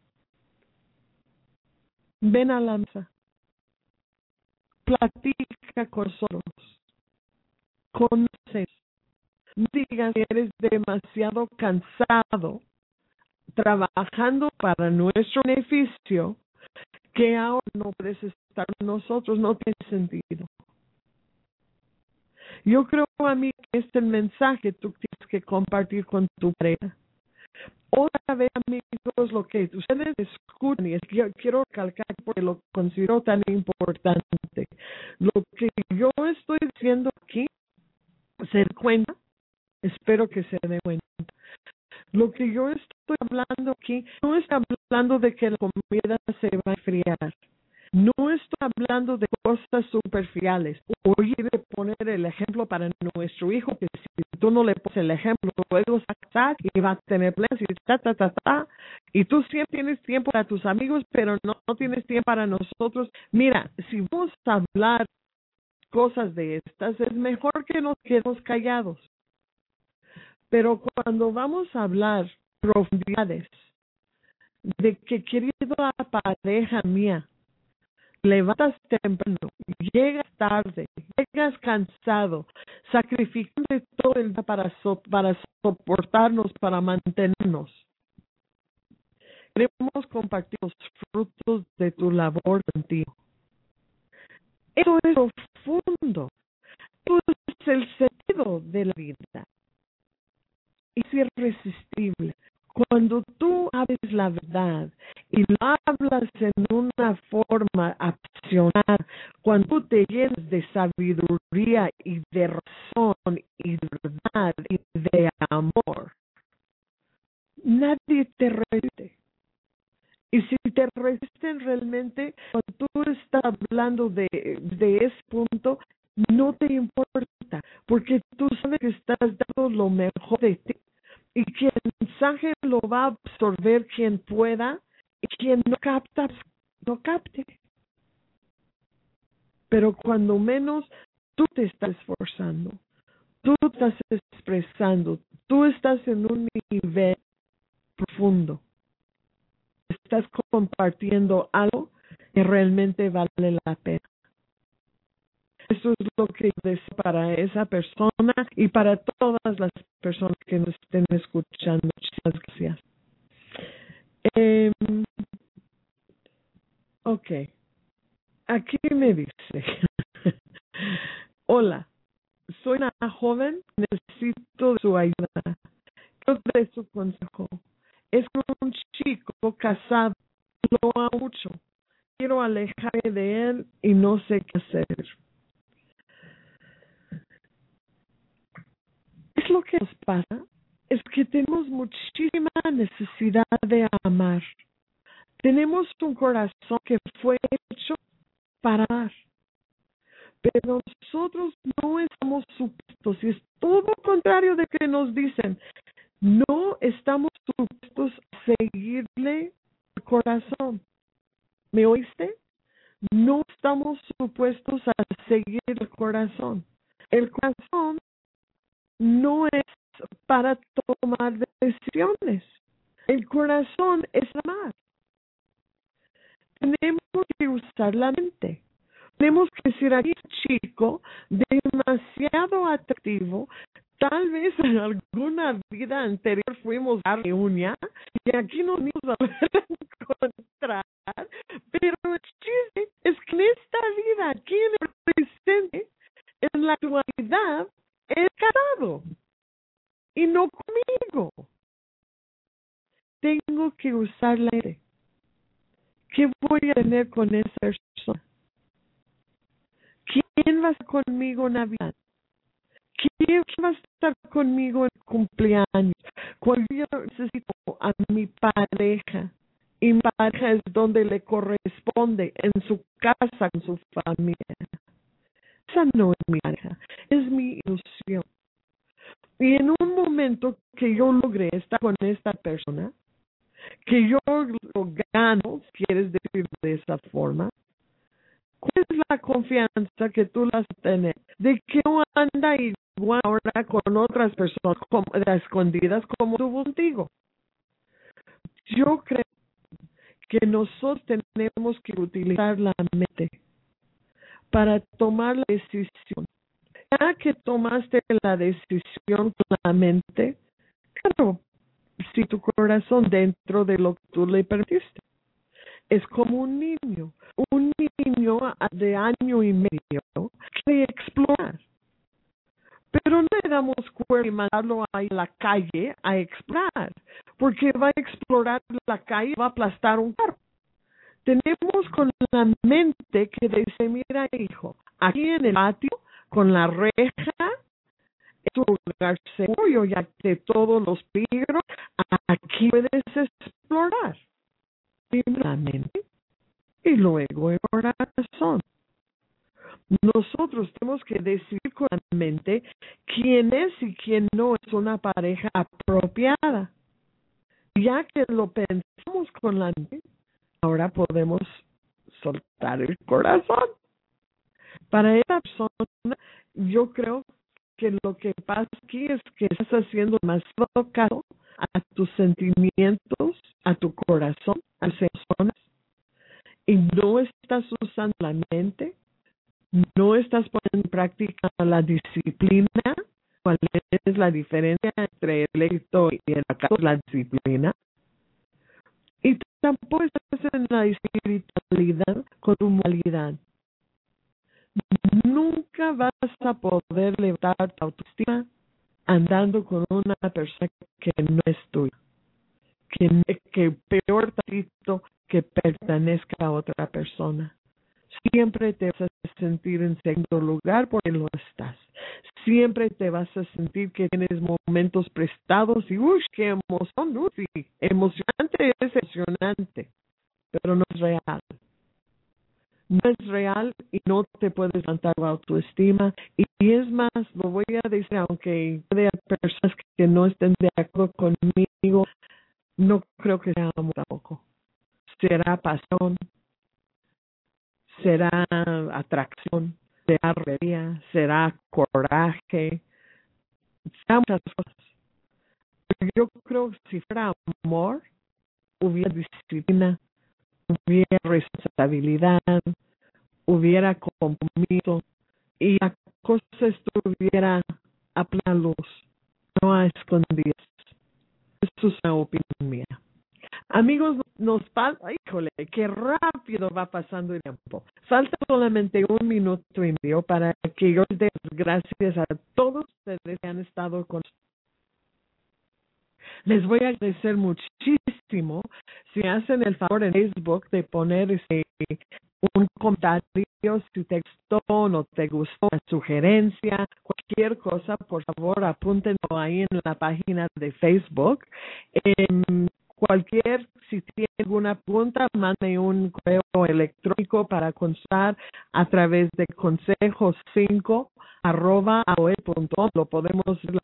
Ven a la mesa, platica con nosotros, conoces. No digas que eres demasiado cansado trabajando para nuestro beneficio, que ahora no puedes estar con nosotros, no tiene sentido. Yo creo a mí que este es el mensaje que tú tienes que compartir con tu pareja. Otra vez, amigos, lo que ustedes escuchan, y es que yo quiero recalcar porque lo considero tan importante. Lo que yo estoy diciendo aquí, se den cuenta, espero que se den cuenta. Lo que yo estoy hablando aquí, no estoy hablando de que la comida se va a enfriar. No estoy hablando de cosas superficiales. Oye, de poner el ejemplo para nuestro hijo, que si tú no le pones el ejemplo, luego sacar y va a tener planes y ta, ta, ta, ta. Y tú siempre tienes tiempo para tus amigos, pero no, no tienes tiempo para nosotros. Mira, si vamos a hablar cosas de estas, es mejor que nos quedemos callados. Pero cuando vamos a hablar profundidades de que, querida pareja mía, levantas temprano, llegas tarde, llegas cansado, sacrificando todo el día para, so, para soportarnos, para mantenernos. Queremos compartir los frutos de tu labor contigo. Eso es profundo. Eso es el sentido de la vida. Y es irresistible. Cuando tú hablas la verdad y lo hablas en una forma apasionada, cuando tú te llenas de sabiduría y de razón y de verdad y de amor, nadie te resiste. Y si te resisten realmente, cuando tú estás hablando de, de ese punto, no te importa, porque tú sabes que estás dando lo mejor de ti. Y quien el mensaje lo va a absorber quien pueda, y quien no capta, no capte. Pero cuando menos tú te estás esforzando, tú estás expresando, tú estás en un nivel profundo, estás compartiendo algo que realmente vale la pena. Eso es lo que deseo para esa persona y para todas las personas que nos estén escuchando. Muchas gracias. Eh, ok. Aquí me dice. Hola, soy una joven, necesito de su ayuda. Quiero de su consejo. Es un chico casado, lo amo mucho. Quiero alejarme de él y no sé qué hacer. Es lo que nos pasa, es que tenemos muchísima necesidad de amar. Tenemos un corazón que fue hecho para amar, pero nosotros no estamos supuestos, y es todo lo contrario de que nos dicen, no estamos supuestos a seguirle el corazón. ¿Me oíste? No estamos supuestos a seguir el corazón. El corazón no es para tomar decisiones. El corazón es amar. Tenemos que usar la mente. Tenemos que decir, aquí chico demasiado atractivo, tal vez en alguna vida anterior fuimos a la uña y aquí nos vamos a encontrar, pero el chiste es que en esta vida, aquí en el presente, en la actualidad, es casado y no conmigo. tengo que usar la mente. ¿Qué voy a tener con esa persona? ¿Quién va a estar conmigo en Navidad? ¿Quién va a estar conmigo en cumpleaños? Cuando yo necesito a mi pareja, y mi pareja es donde le corresponde, en su casa, con su familia. Esa no es mi pareja, es mi ilusión. Y en un momento que yo logré estar con esta persona, que yo lo gano, si quieres decir de esa forma, ¿cuál es la confianza que tú vas a tener? De que no anda igual ahora con otras personas como, de escondidas como tuvo contigo. Yo creo que nosotros tenemos que utilizar la mente para tomar la decisión. Ya que tomaste la decisión con la mente, claro, si tu corazón dentro de lo que tú le permitiste. Es como un niño. Un niño de año y medio quiere explorar. Pero no le damos cuerda y mandarlo a la calle a explorar. Porque va a explorar la calle y va a aplastar un carro. Tenemos con la mente que dice, mira hijo, aquí en el patio, con la reja, es un lugar seguro, yo ya de todos los peligros, aquí puedes explorar. Primero la mente y luego el corazón. Nosotros tenemos que decidir con la mente quién es y quién no es una pareja apropiada. Ya que lo pensamos con la mente, ahora podemos soltar el corazón. Para esa persona, yo creo que lo que pasa aquí es que estás haciendo demasiado caso a tus sentimientos, a tu corazón, a tus emociones, y no estás usando la mente, no estás poniendo en práctica la disciplina. ¿Cuál es la diferencia entre el éxito y el fracaso? La disciplina. Y tampoco estás en la espiritualidad con tu moralidad. Nunca vas a poder levantar tu autoestima andando con una persona que no es tuya, que, que peor tantito que pertenezca a otra persona. Siempre te vas a sentir en segundo lugar porque lo estás. Siempre te vas a sentir que tienes momentos prestados y ¡uy, qué emoción! ¡Uy, sí! Emocionante es emocionante, pero no es real. No es real y no te puedes levantar tu autoestima. Y, y es más, lo voy a decir, aunque haya personas que no estén de acuerdo conmigo, no creo que sea amor tampoco. Será pasión, será atracción, será rebeldía, será coraje, será muchas cosas. Pero yo creo que si fuera amor, hubiera disciplina, hubiera responsabilidad, hubiera compromiso y la cosa estuviera a plena luz, no a escondidas. Eso es una opinión mía. Amigos, nos falta, híjole, qué rápido va pasando el tiempo. Falta solamente un minuto y medio para que yo les dé gracias a todos ustedes que han estado con nosotros. Les voy a agradecer muchísimo si hacen el favor en Facebook de poner ese, un comentario, si te gustó, no te gustó, una sugerencia, cualquier cosa, por favor apúntenlo ahí en la página de Facebook. Eh, cualquier, si tiene alguna pregunta, mande un correo electrónico para consultar a través de consejos cinco arroba a o e punto com. Lo podemos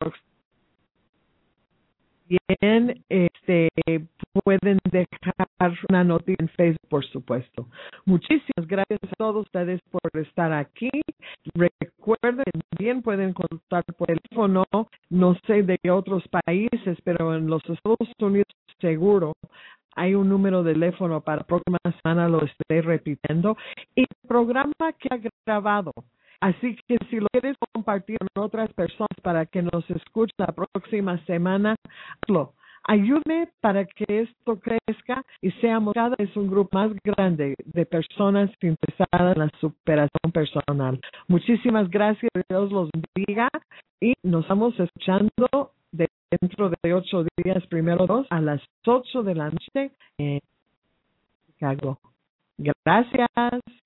bien, este, pueden dejar una nota en Facebook, por supuesto. Muchísimas gracias a todos ustedes por estar aquí. Recuerden, también pueden consultar por teléfono, no sé de otros países, pero en los Estados Unidos seguro hay un número de teléfono para la próxima semana, lo estaré repitiendo. Y el programa que ha grabado. Así que si lo quieres compartir con otras personas para que nos escuchen la próxima semana, hazlo. Ayúdame para que esto crezca y seamos cada vez un grupo más grande de personas interesadas en la superación personal. Muchísimas gracias, Dios los bendiga y nos estamos escuchando dentro de ocho días, primero dos, a las ocho de la noche en Chicago. Gracias.